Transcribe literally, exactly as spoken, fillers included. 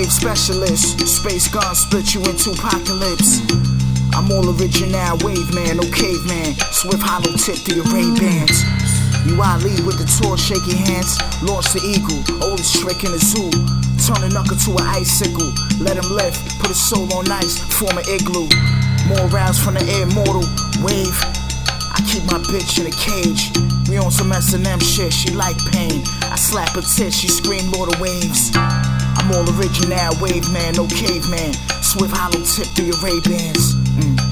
wave specialist. Space gun split you into apocalypse. I'm all original wave man, no caveman. Swift hollow tip through your Ray-Bans. You Ali with the torch, shaking hands. Launch the eagle, oldest trick in the zoo. Turn a knuckle to an icicle. Let him lift, put his soul on ice, form an igloo. More rounds from the immortal wave. I keep my bitch in a cage. We on some S and M shit, she like pain. I slap her tit, she scream Lord of Waves. I'm all original wave man, no caveman. Swift hollow tip through your Ray-Bans. mm.